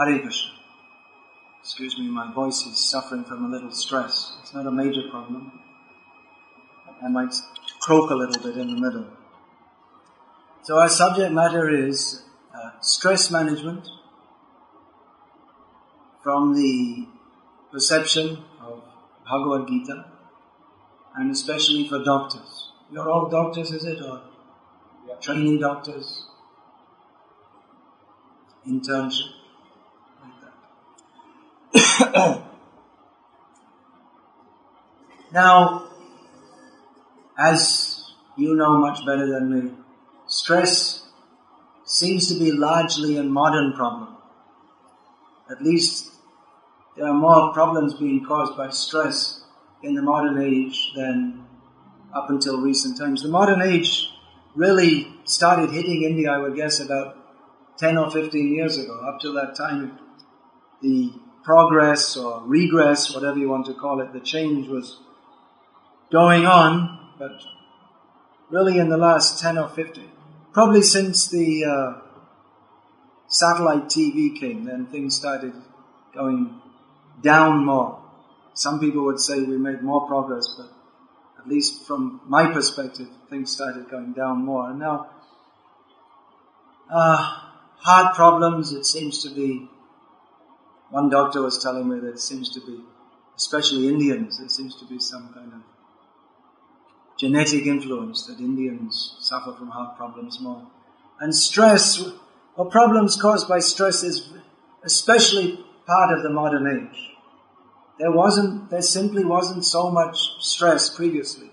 Hare Krishna. Excuse me, my voice is suffering from a little stress. It's not a major problem. I might croak a little bit in the middle. So our subject matter is stress management from the perception of Bhagavad Gita, and especially for doctors. You're all doctors, is it? Or training doctors? Internship? Like that. Now, as you know much better than me, stress seems to be largely a modern problem. At least there are more problems being caused by stress in the modern age than up until recent times. The modern age really started hitting India, I would guess, about 10 or 15 years ago. Up till that time, the progress or regress, whatever you want to call it, the change was going on, but really in the last 10 or 15, probably since the satellite TV came, then things started going down more. Some people would say we made more progress, but at least from my perspective, things started going down more. And now, heart problems, it seems to be, one doctor was telling me that it seems to be, especially Indians, there seems to be some kind of genetic influence that Indians suffer from heart problems more. And stress, or problems caused by stress, is especially part of the modern age. There simply wasn't so much stress previously.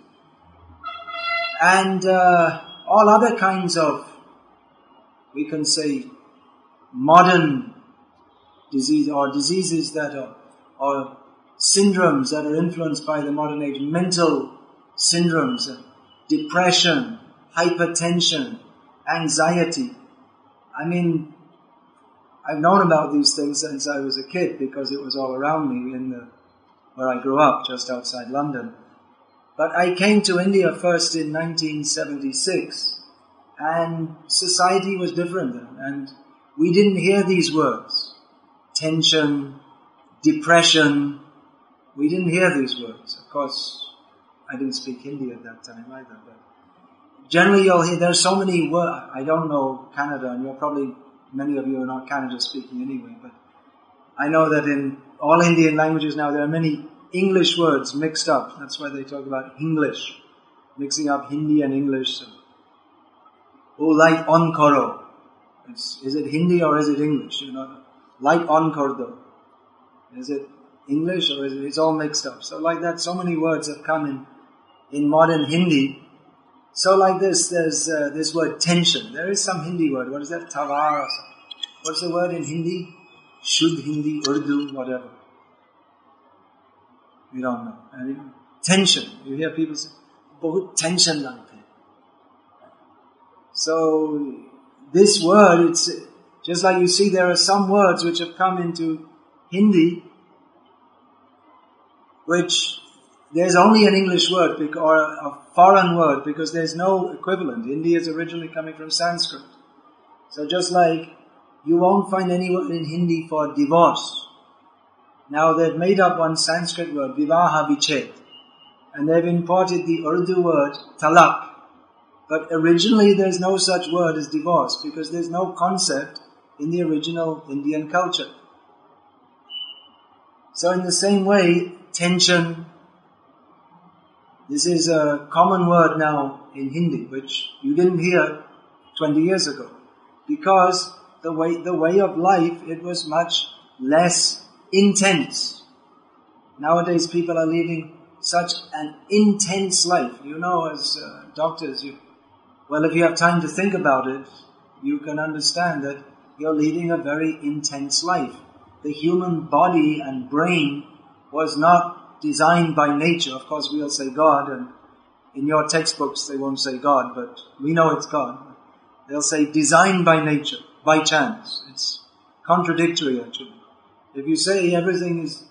And all other kinds of, we can say, modern disease, or diseases that are, or syndromes that are influenced by the modern age, mental syndromes, depression, hypertension, anxiety. I mean, I've known about these things since I was a kid because it was all around me where I grew up, just outside London. But I came to India first in 1976, and society was different then, and we didn't hear these words. Tension, depression, we didn't hear these words. Of course, I didn't speak Hindi at that time either, but generally you'll hear, there's so many words. I don't know Kannada, and many of you are not Kannada speaking anyway, but I know that in all Indian languages now there are many English words mixed up. That's why they talk about English, mixing up Hindi and English. So, light on karo. Is it Hindi or is it English? Light on kardo. Is it English or is it? It's all mixed up. So like that, so many words have come in modern Hindi. So like this, there's this word tension. There is some Hindi word. What is that? Tawar or something. What's the word in Hindi? Shuddh Hindi, Urdu, whatever. We don't know. And tension. You hear people say, bahut tension lagta hai. So this word, it's just like you see there are some words which have come into Hindi, which there's only an English word or a foreign word because there's no equivalent. Hindi is originally coming from Sanskrit. So just like you won't find any word in Hindi for divorce. Now they've made up one Sanskrit word, vivaha viched, and they've imported the Urdu word talak. But originally there's no such word as divorce because there's no concept in the original Indian culture. So in the same way, tension, this is a common word now in Hindi, which you didn't hear 20 years ago. Because the way of life, it was much less intense. Nowadays people are living such an intense life. As doctors, if you have time to think about it, you can understand that you're leading a very intense life. The human body and brain was not designed by nature. Of course, we'll say God, and in your textbooks they won't say God, but we know it's God. They'll say designed by nature, by chance. It's contradictory actually. If you say everything is,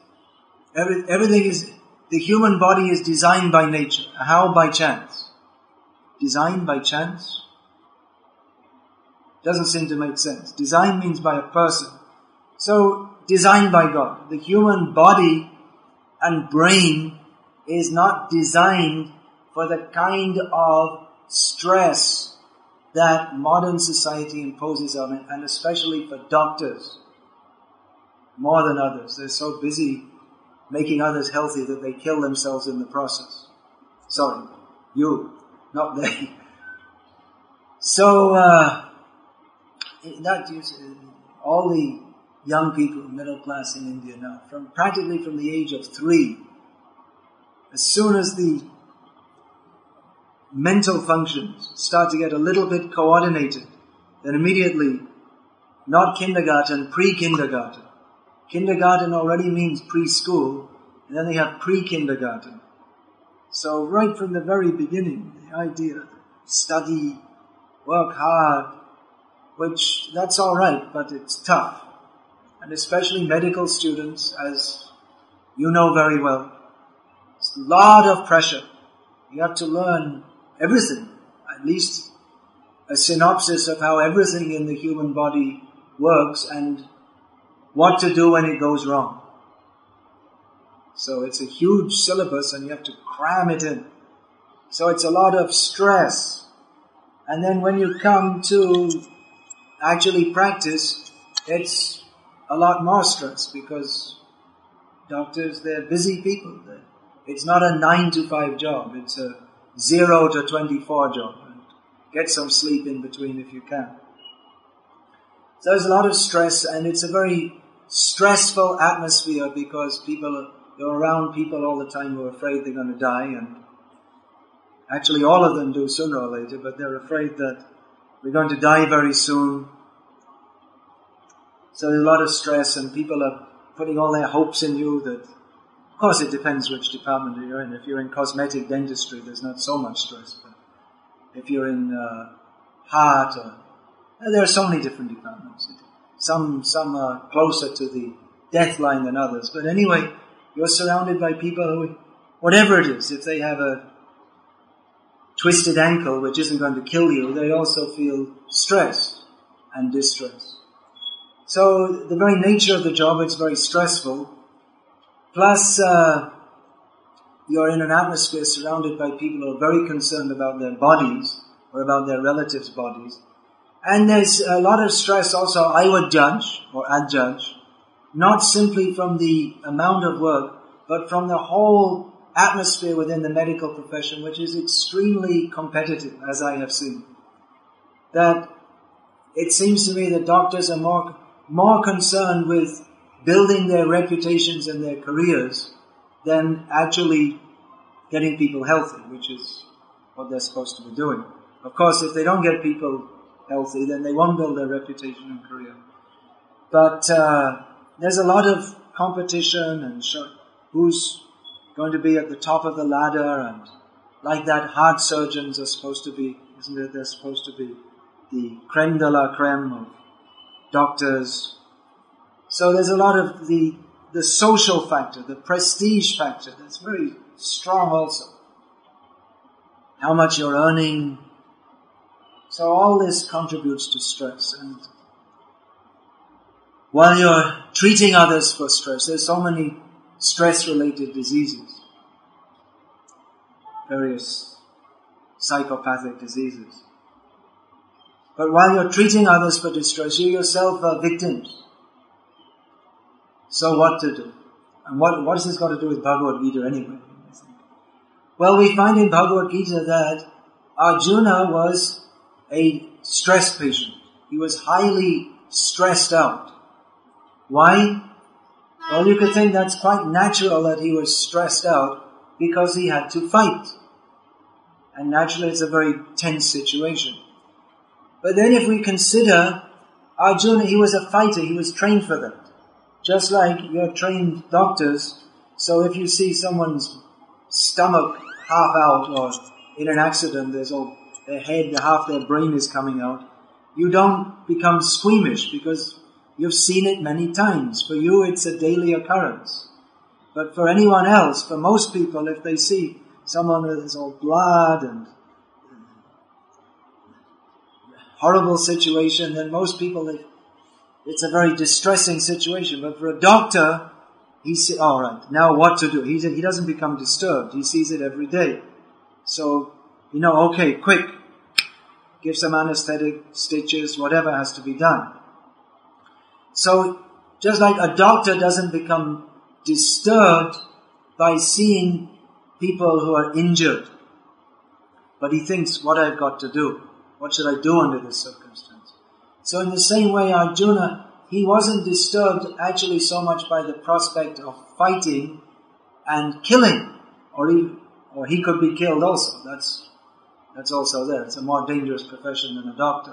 the human body is designed by nature, how by chance? Designed by chance? Doesn't seem to make sense. Design means by a person. So, designed by God. The human body and brain is not designed for the kind of stress that modern society imposes on it, and especially for doctors, more than others. They're so busy making others healthy that they kill themselves in the process. Sorry, you, not they. So, all the young people, middle class in India now, practically from the age of 3, as soon as the mental functions start to get a little bit coordinated, then immediately, not kindergarten, pre-kindergarten. Kindergarten already means preschool, and then they have pre-kindergarten. So right from the very beginning, the idea, study, work hard, which that's all right, but it's tough. And especially medical students, as you know very well, it's a lot of pressure. You have to learn everything, at least a synopsis of how everything in the human body works and what to do when it goes wrong. So it's a huge syllabus and you have to cram it in. So it's a lot of stress. And then when you come to actually practice, it's a lot more stress because doctors, they're busy people. It's not a 9-to-5 job. It's a 0 to 24 job. And get some sleep in between if you can. So there's a lot of stress, and it's a very stressful atmosphere because you're around people all the time who are afraid they're going to die, and actually all of them do sooner or later, but they're afraid that we're going to die very soon. So there's a lot of stress, and people are putting all their hopes in you that, of course it depends which department you're in. If you're in cosmetic dentistry, there's not so much stress, but if you're in heart, there are so many different departments. Some are closer to the death line than others, but anyway, you're surrounded by people who, whatever it is, if they have a twisted ankle which isn't going to kill you, they also feel stress and distress. So the very nature of the job, it's very stressful. Plus, you're in an atmosphere surrounded by people who are very concerned about their bodies or about their relatives' bodies. And there's a lot of stress also, I would judge, or adjudge, not simply from the amount of work, but from the whole atmosphere within the medical profession, which is extremely competitive, as I have seen. That it seems to me that doctors are more concerned with building their reputations and their careers than actually getting people healthy, which is what they're supposed to be doing. Of course, if they don't get people healthy, then they won't build their reputation and career. But there's a lot of competition and who's going to be at the top of the ladder, and like that, heart surgeons are supposed to be, isn't it? They're supposed to be the creme de la creme of doctors. So there's a lot of the social factor, the prestige factor, that's very strong also. How much you're earning. So all this contributes to stress. And while you're treating others for stress, there's so many stress-related diseases, various psychopathic diseases. But while you're treating others for distress, you yourself are victims. So what to do? And what has this got to do with Bhagavad Gita anyway? Well, we find in Bhagavad Gita that Arjuna was a stress patient. He was highly stressed out. Why? Well, you could think that's quite natural that he was stressed out because he had to fight. And naturally it's a very tense situation. But then if we consider Arjuna, he was a fighter, he was trained for that. Just like you're trained doctors, so if you see someone's stomach half out or in an accident, there's all their head, half their brain is coming out, you don't become squeamish because you've seen it many times. For you, it's a daily occurrence. But for anyone else, for most people, if they see someone with all blood and horrible situation, then most people, it's a very distressing situation. But for a doctor, he says, all right, now what to do? He doesn't become disturbed. He sees it every day. So, okay, quick. Give some anesthetic, stitches, whatever has to be done. So, just like a doctor doesn't become disturbed by seeing people who are injured, but he thinks, what I've got to do? What should I do under this circumstance? So in the same way, Arjuna, he wasn't disturbed actually so much by the prospect of fighting and killing, or he could be killed also. That's also there. It's a more dangerous profession than a doctor.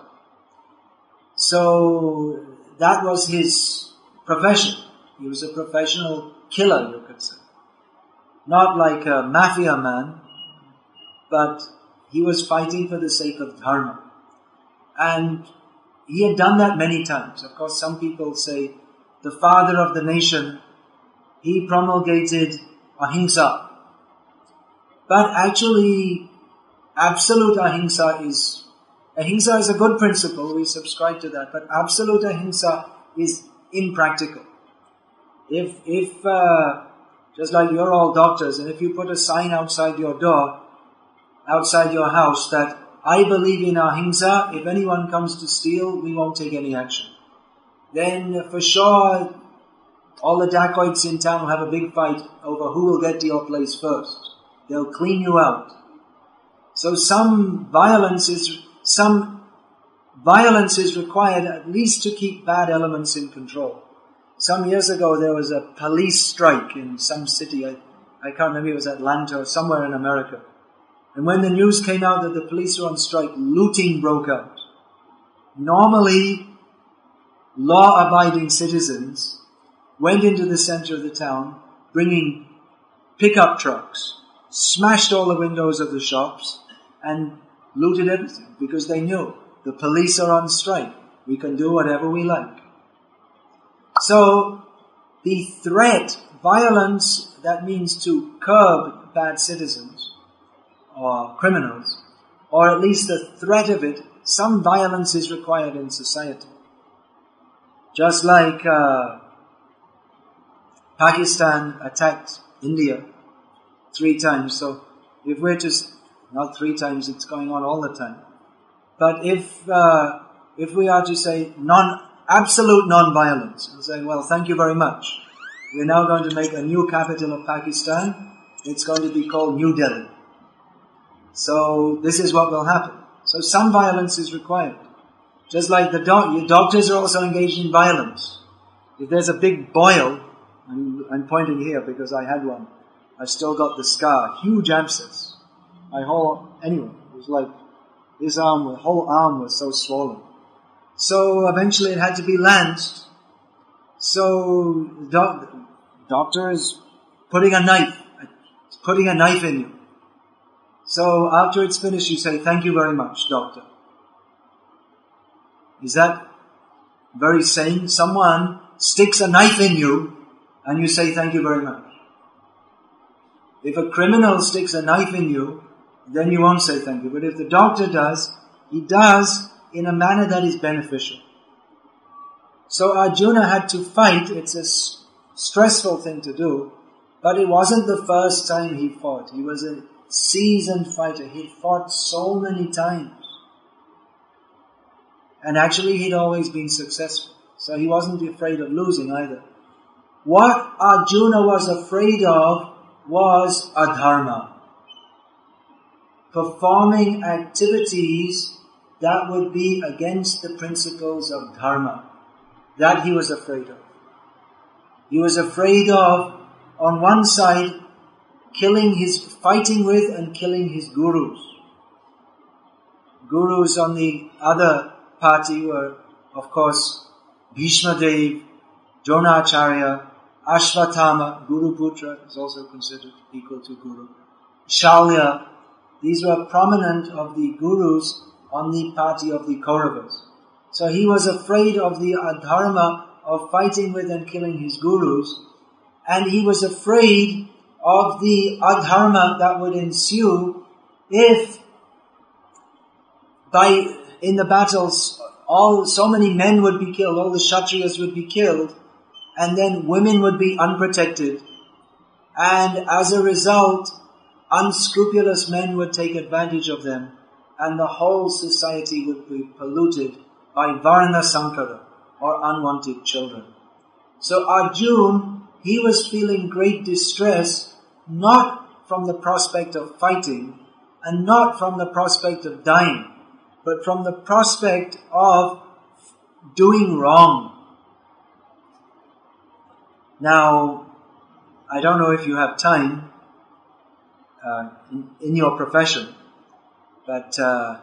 So that was his profession. He was a professional killer, you could say. Not like a mafia man, but he was fighting for the sake of dharma. And he had done that many times. Of course, some people say the father of the nation, he promulgated ahimsa. But actually, absolute ahimsa is a good principle, we subscribe to that, but absolute ahimsa is impractical. If just like you're all doctors, and if you put a sign outside your door, outside your house, that I believe in ahimsa, if anyone comes to steal, we won't take any action. Then for sure, all the dacoits in town will have a big fight over who will get to your place first. They'll clean you out. So some violence is required at least to keep bad elements in control. Some years ago there was a police strike in some city, I can't remember, it was Atlanta or somewhere in America. And when the news came out that the police were on strike, looting broke out. Normally, law-abiding citizens went into the center of the town, bringing pickup trucks, smashed all the windows of the shops, and looted everything, because they knew the police are on strike. We can do whatever we like. So, the threat, violence, that means to curb bad citizens, or criminals, or at least the threat of it, some violence is required in society. Just like Pakistan attacked India 3 times, so if we're just, not 3 times, it's going on all the time. But if we are to say absolute non-violence, and say, well, thank you very much. We're now going to make a new capital of Pakistan. It's going to be called New Delhi. So this is what will happen. So some violence is required. Just like doctors are also engaged in violence. If there's a big boil, I'm pointing here because I had one. I still got the scar, huge abscess. It was like this whole arm was so swollen. So eventually it had to be lanced. So doctor is putting a knife in you. So after it's finished, you say, thank you very much, doctor. Is that very sane? Someone sticks a knife in you and you say, thank you very much. If a criminal sticks a knife in you, then you won't say thank you. But if the doctor does, he does in a manner that is beneficial. So Arjuna had to fight. It's a stressful thing to do, but it wasn't the first time he fought. He was a seasoned fighter. He'd fought so many times. And actually he'd always been successful. So he wasn't afraid of losing either. What Arjuna was afraid of was adharma. Performing activities that would be against the principles of dharma. That he was afraid of. He was afraid of, on one side, fighting with and killing his gurus. Gurus on the other party were, of course, Bhishma Dev, Dronacharya, Ashvatthama, Guru Putra is also considered equal to Guru. Shalya, these were prominent of the gurus on the party of the Kauravas. So he was afraid of the adharma of fighting with and killing his gurus, and he was afraid of the adharma that would ensue if in the battles so many men would be killed, all the Kshatriyas would be killed, and then women would be unprotected. And as a result, unscrupulous men would take advantage of them, and the whole society would be polluted by Varna Sankara, or unwanted children. So Arjuna, he was feeling great distress, not from the prospect of fighting, and not from the prospect of dying, but from the prospect of doing wrong. Now, I don't know if you have time in your profession, but I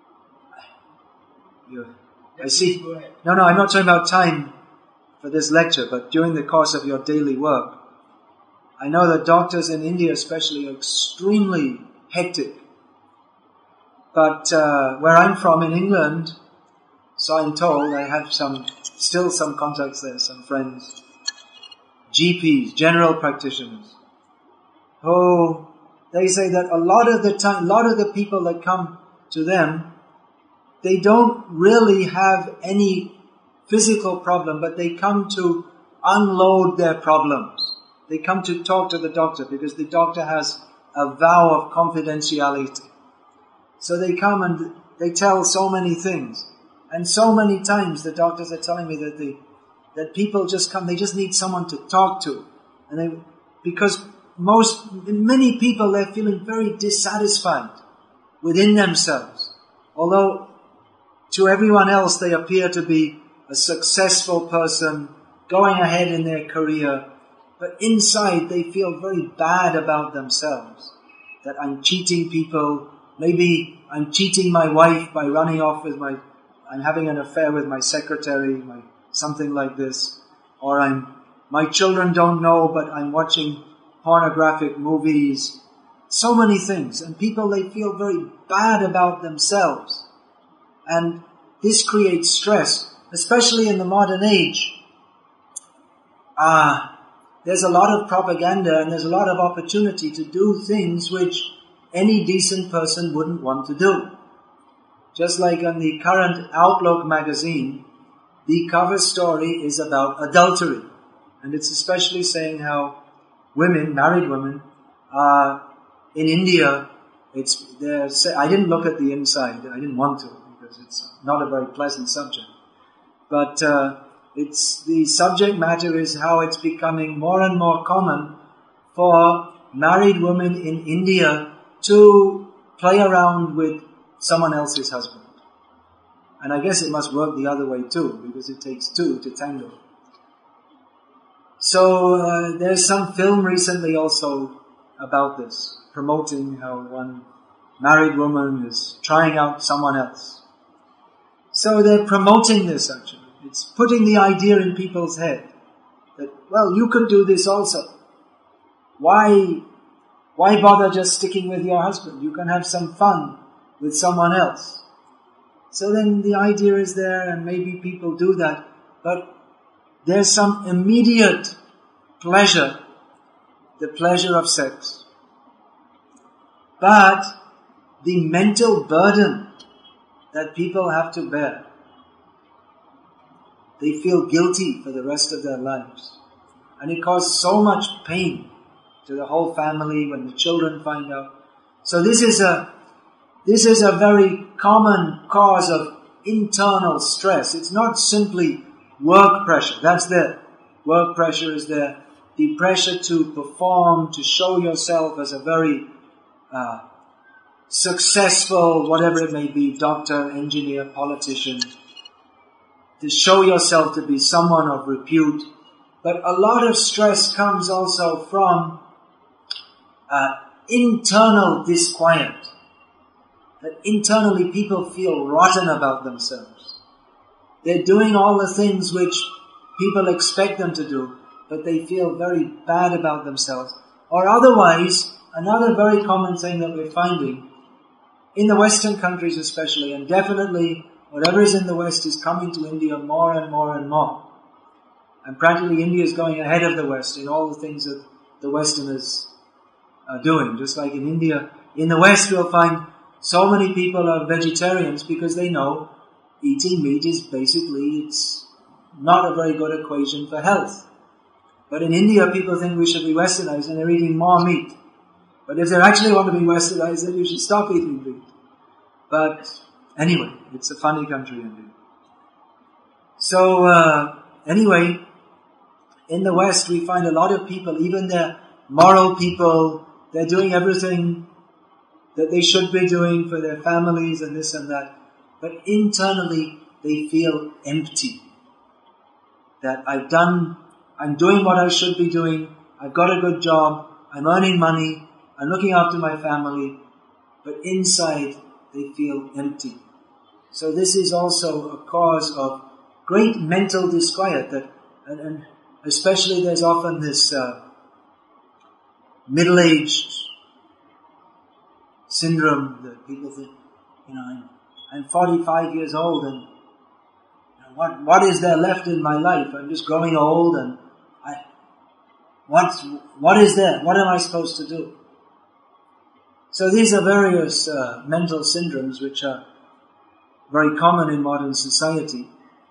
see. No, I'm not talking about time for this lecture, but during the course of your daily work. I know that doctors in India especially are extremely hectic. But where I'm from in England, so I'm told, I have still some contacts there, some friends, GPs, general practitioners, who they say that a lot of the people that come to them, they don't really have any physical problem, but they come to unload their problems. They come to talk to the doctor because the doctor has a vow of confidentiality. So they come and they tell so many things. And so many times the doctors are telling me that people just come, they just need someone to talk to. And because many people, they're feeling very dissatisfied within themselves. Although to everyone else they appear to be a successful person, going ahead in their career, but inside they feel very bad about themselves. That I'm cheating people, maybe I'm cheating my wife by running off with I'm having an affair with my secretary, something like this. Or my children don't know, but I'm watching pornographic movies. So many things. And people, they feel very bad about themselves. And this creates stress, especially in the modern age. There's a lot of propaganda and there's a lot of opportunity to do things which any decent person wouldn't want to do. Just like on the current Outlook magazine, the cover story is about adultery. And it's especially saying how women, married women, in India, I didn't look at the inside, I didn't want to, because it's not a very pleasant subject. But the subject matter is how it's becoming more and more common for married women in India to play around with someone else's husband. And I guess it must work the other way too, because it takes two to tango. So there's some film recently also about this, promoting how one married woman is trying out someone else. So they're promoting this actually. It's putting the idea in people's head that, well, you could do this also. Why bother just sticking with your husband? You can have some fun with someone else. So then the idea is there, and maybe people do that, but there's some immediate pleasure, the pleasure of sex. But the mental burden that people have to bear, they feel guilty for the rest of their lives. And it causes so much pain to the whole family when the children find out. So this is a very common cause of internal stress. It's not simply work pressure. That's there. Work pressure is there. The pressure to perform, to show yourself as a very successful, whatever it may be, doctor, engineer, politician, to show yourself to be someone of repute. But a lot of stress comes also from internal disquiet. That internally people feel rotten about themselves. They're doing all the things which people expect them to do, but they feel very bad about themselves. Or otherwise, another very common thing that we're finding, in the Western countries especially, and definitely whatever is in the West is coming to India more and more and more. And practically India is going ahead of the West in all the things that the Westerners are doing. Just like in India, in the West we'll find so many people are vegetarians because they know eating meat is basically, it's not a very good equation for health. But in India, people think we should be westernized and they're eating more meat. But if they actually want to be westernized, then you should stop eating meat. But anyway, it's a funny country indeed. So anyway, in the West we find a lot of people, even they're moral people, they're doing everything that they should be doing for their families and this and that. But internally they feel empty. That I'm doing what I should be doing, I've got a good job, I'm earning money, I'm looking after my family, but inside they feel empty. So this is also a cause of great mental disquiet, and especially there's often this middle-aged syndrome that people think, I'm 45 years old and what is there left in my life? I'm just growing old and what is there? What am I supposed to do? So these are various mental syndromes which are very common in modern society.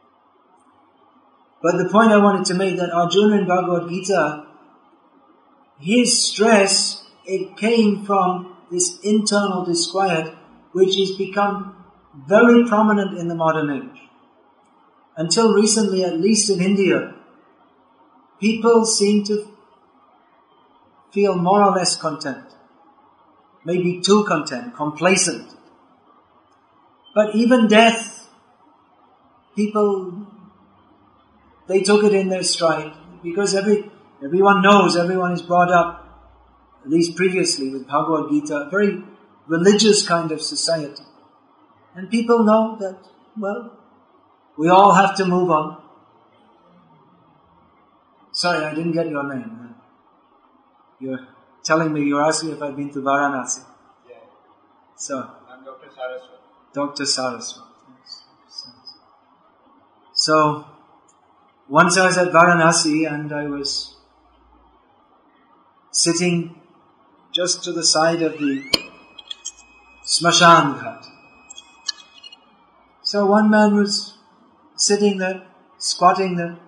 But the point I wanted to make that Arjuna in Bhagavad Gita, his stress, it came from this internal disquiet which has become very prominent in the modern age. Until recently, at least in India, people seem to feel more or less content. Maybe too content, complacent. But even death, people, they took it in their stride. Because everyone knows, everyone is brought up, at least previously with Bhagavad Gita, a very religious kind of society. And people know that, well, we all have to move on. Sorry, I didn't get your name. You're telling me, you're asking if I've been to Varanasi. Yeah. So, I'm Dr. Saraswat. Dr. Saraswat. So, once I was at Varanasi and I was sitting just to the side of the Smashan Ghat. So one man was sitting there, squatting there.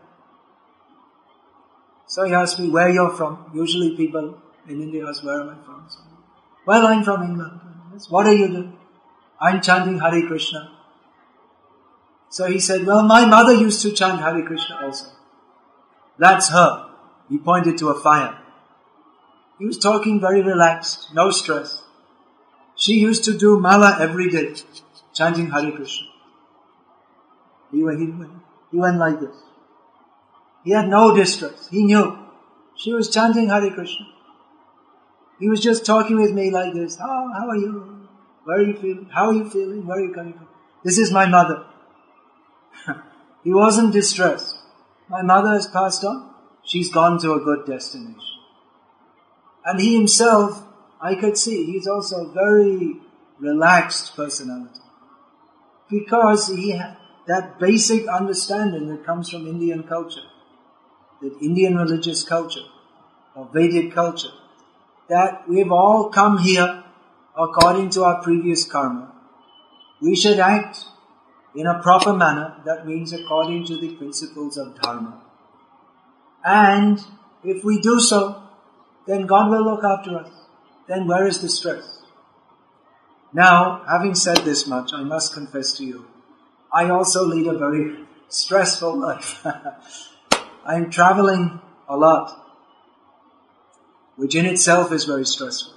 So he asked me, where you're from? Usually people in India ask, where am I from? So, well, I'm from England. What are you doing? I'm chanting Hare Krishna. So he said, well, my mother used to chant Hare Krishna also. That's her. He pointed to a fire. He was talking very relaxed, no stress. She used to do mala every day, chanting Hare Krishna. He went like this. He had no distress. He knew. She was chanting Hare Krishna. He was just talking with me like this. Oh, how are you? Where are you feeling? How are you feeling? Where are you coming from? This is my mother. He wasn't distressed. My mother has passed on. She's gone to a good destination. And he himself, I could see, he's also a very relaxed personality. Because he had that basic understanding that comes from Indian culture, that Indian religious culture, or Vedic culture, that we've all come here according to our previous karma. We should act in a proper manner, that means according to the principles of dharma. And if we do so, then God will look after us. Then where is the stress? Now, having said this much, I must confess to you, I also lead a very stressful life. I'm traveling a lot, which in itself is very stressful.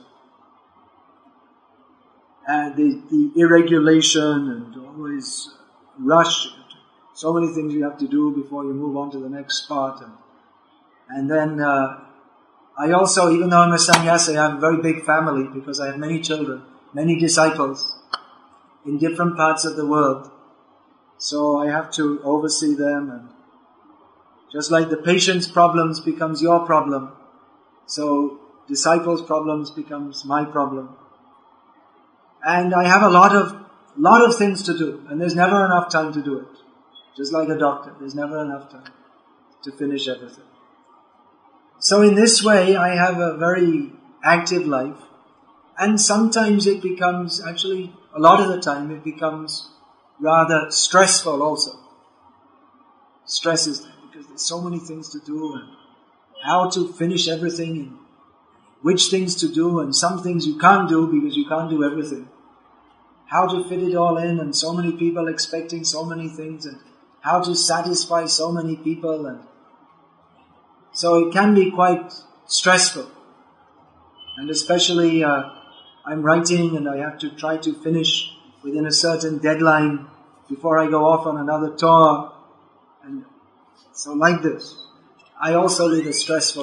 And the irregulation and always rush, so many things you have to do before you move on to the next spot. And then I also, even though I'm a sannyasi, I have a very big family because I have many children, many disciples in different parts of the world. So I have to oversee them, and just like the patient's problems becomes your problem, so disciples' problems becomes my problem. And I have a lot of things to do, and there's never enough time to do it. Just like a doctor, there's never enough time to finish everything. So in this way, I have a very active life, and sometimes it becomes, actually, a lot of the time, it becomes rather stressful also. Stress is because there's so many things to do and how to finish everything and which things to do, and some things you can't do because you can't do everything. How to fit it all in, and so many people expecting so many things, and how to satisfy so many people, and so it can be quite stressful. And especially I'm writing and I have to try to finish within a certain deadline before I go off on another tour. And so like this, I also live a stressful